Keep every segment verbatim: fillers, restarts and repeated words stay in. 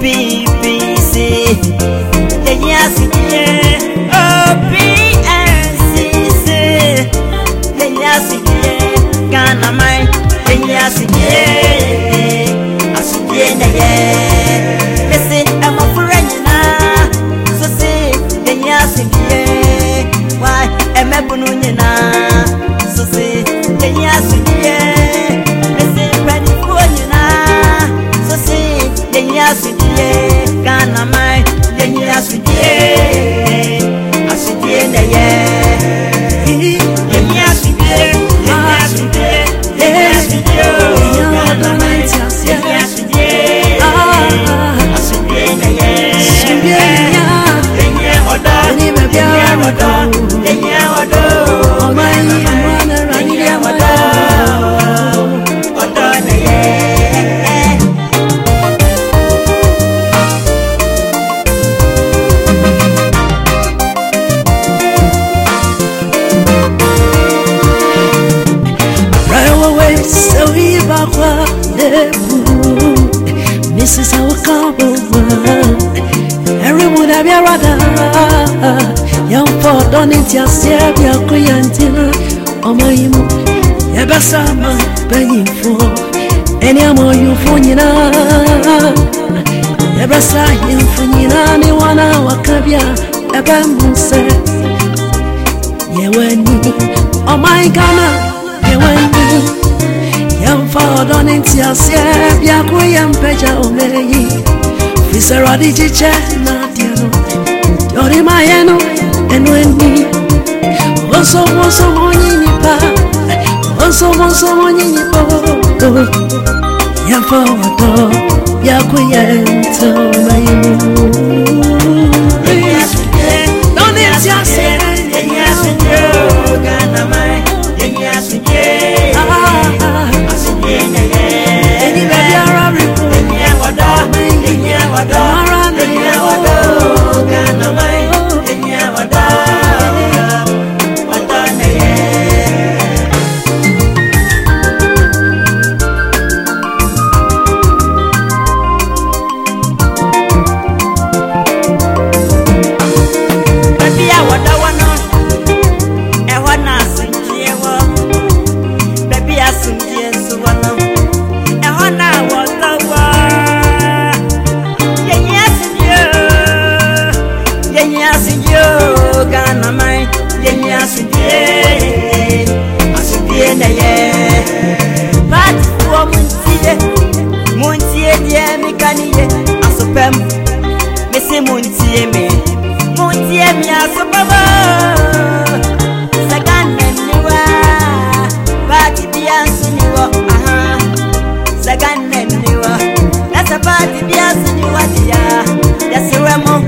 B B C. Yes, yeah. O B N C C. Yes, yeah. Ghana mine. Yes, yeah. Asubie yeah. Listen, I'm a friend now. So say, yes, yeah. Why am I bunny now? So say, yes, yeah. Listen, ready for you now. So say, yes, yeah. Ghana mine. Yes, yeah. Asubie yeah. This is our couple. Everyone have your rather. Young for don't it yourself, your Kuyantina. Oh my, you best I'm paying for any more you for you. You best I'm for you. Anyone our cabia, a bamboo set. You went me. Oh my God, you went me. Young for don't it yourself, your Kuyan Omei. Fisera di chiche na diano. Yori mayeno enweni. Onso onso moni nipa. Onso onso moni nipa. Ya fa wato ya kuyento mayu. Don't it yourself. Yes, you Ghana mine. Yes, you. Ah, any baby are reporting. Yeah, what up? Yeah, what up? Yeah, what up? Ghana mine. Yeah, what up? What up? Baby, I what I want. I want nothing. Baby, I sing yes, one. I want now what I want. Yes, you Ghana mine. Yes, you. Asubie na ye. But for Muntie, Muntie dear me kaniye. Asupem, me say Muntie me. Muntie me asupaba. Second niwa, party dear suniwa. Aha, second niwa. That's a party dear suniwa dear. Yes, you are.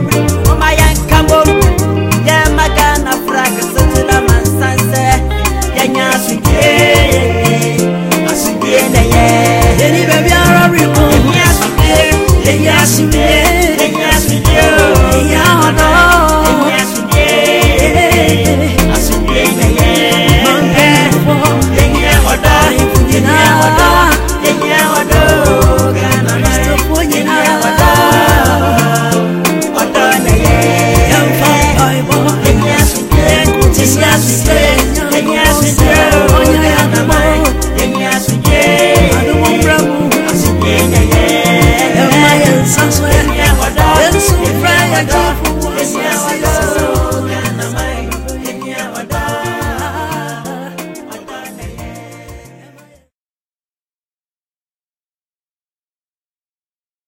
Somewhere, yeah, what up? Yes, so friend, I go for one.